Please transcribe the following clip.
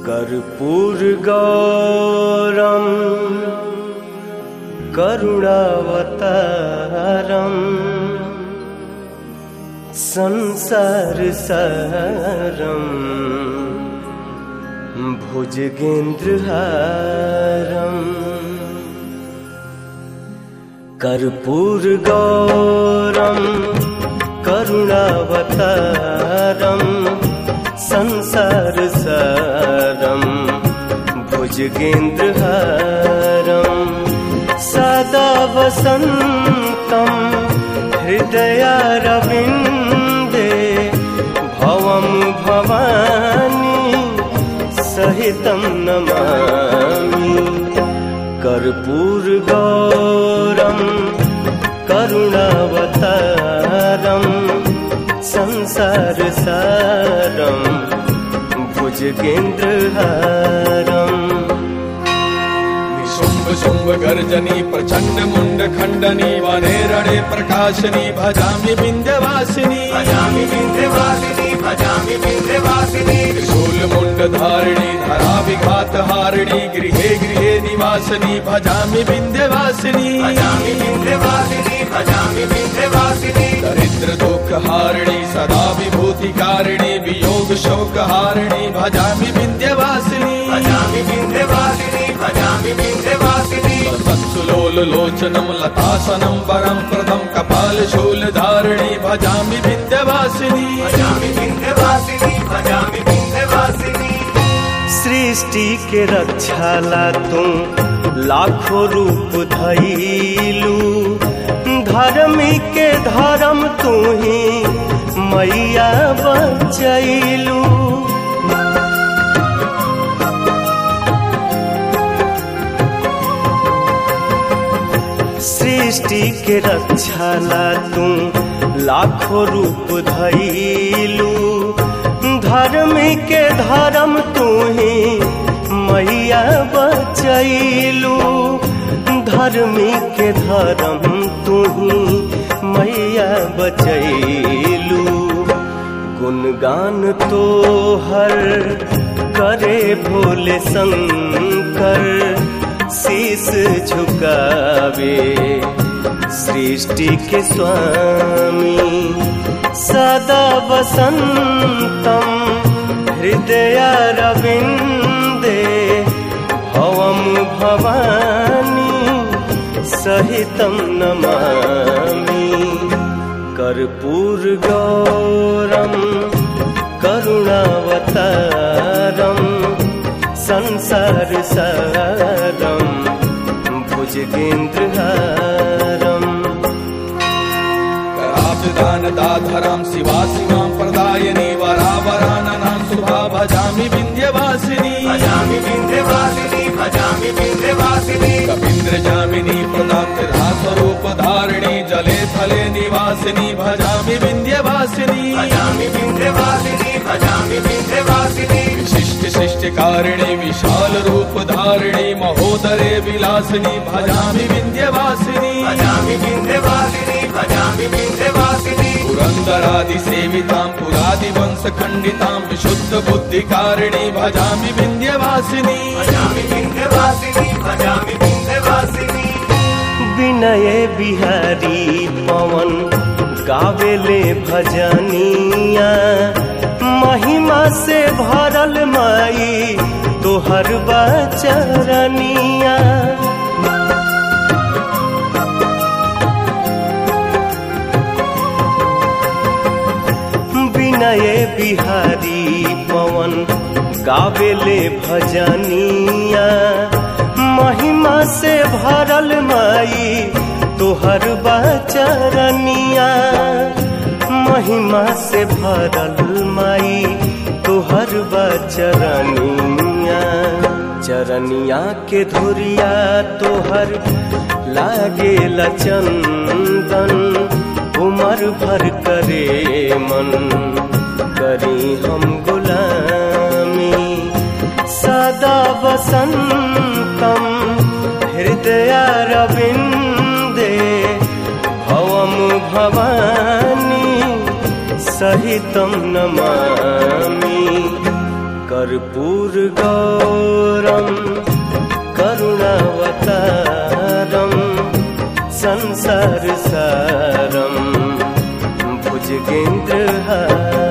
कर्पूरगौरं करुणावतारं संसारसारं भुजगेन्द्रहारं कर्पूरगौरं करुणावतारं संसारसारं भुजगेन्द्रहारं सदा वसन्तं हृदयारविन्दे भवं भवानी सहितं नमामि। कर्पूरगौरं करुणावतारं संसारसारं भुजगेन्द्रहारं शुंभ शुंभ गर्जनी प्रचंड मुंड खंडनी वनेरणे प्रकाशनी भजामि विंध्यवासिनी भजामि विंध्यवासिनी भजामि विंध्यवासिनी त्रिशूल मुंड धारिणी धरा विघात हारिणी गृहे गृहे निवासिनी भजामि विंध्यवासिनी भजामि विंध्यवासिनी भजामि विंध्यवासिनी दरिद्र दुख हारिणी सदा विभूति कारिणी वियोग शोक हारिणी भजामि विंध्यवासिनी भजामि विंध्यवासिनी भजामि विंध्यवासिनी वत्सुलोल लोचनं लतासनं वरं प्रदं कपाल शूल धारिणी भजामि विंध्यवासिनी भजामि विंध्यवासिनी भजामि विंध्यवासिनी। सृष्टि के रक्षाला तुम लाखों रूप धइलू धर्मी के धर्म तू ही मैया बचैलू। सृष्टि के रक्षाला तू लाखों रूप धइलू धर्मी के धर्म तू ही मैया बचैलू। धर्मी के धर्म तू ही मैया बचैलू। गुणगान तो हर करे भोले शंकर शीस झुकावे सृष्टि के स्वामी सदा वसन्तं हृदयारविन्दे भवं भवानी सहितं नमामि। कर्पूरगौरं करुणावतारं संसारसारं भुजगेन्द्रहारं दाधरां शिवा शिवां प्रदायिनी वरावराननां शुभा भजामि विंध्यवासिनी भजामि विंध्यवासिनी भजामि विंध्यवासिनी कपीन्द्र जामिनी प्रदात्रा स्वरूप धारिणी जले थले निवासिनी भजामि विंध्यवासिनी भजामि विंध्यवासिनी भजामि विंध्यवासिनी विशिष्ट शिष्टकारिणी विशाल रूप धारिणी महोदरे विलासिनी भजामि विंध्यवासिनी भजामि विंध्यवासिनी भजामि विंध्यवासिनी पुरंदरादि सेवितां पुरादि वंश खंडितां विशुद्ध बुद्धिकारिणी भजामि विंध्यवासिनी भजामि विंध्यवासिनी भजामि विंध्यवासिनी। विनय बिहारी पवन गावेले भजनिया महिमा से भरल माई तोहर बचरनिया। विनय बिहारी पवन गावेले भजनिया महिमा से भरल माई तोहर बचरनिया। महिमा से भरल माई तोहर बचरनिया। चरनिया के धुरिया तोहर लागेला चंदन उमर भर करे मन करी हम गुलामी सदा वसन्तं हृदयारविन्दे भवं भवानी सहितं नमामि। कर्पूर गौरम करुणावतारम संसार सारम भुजगेन्द्रहारम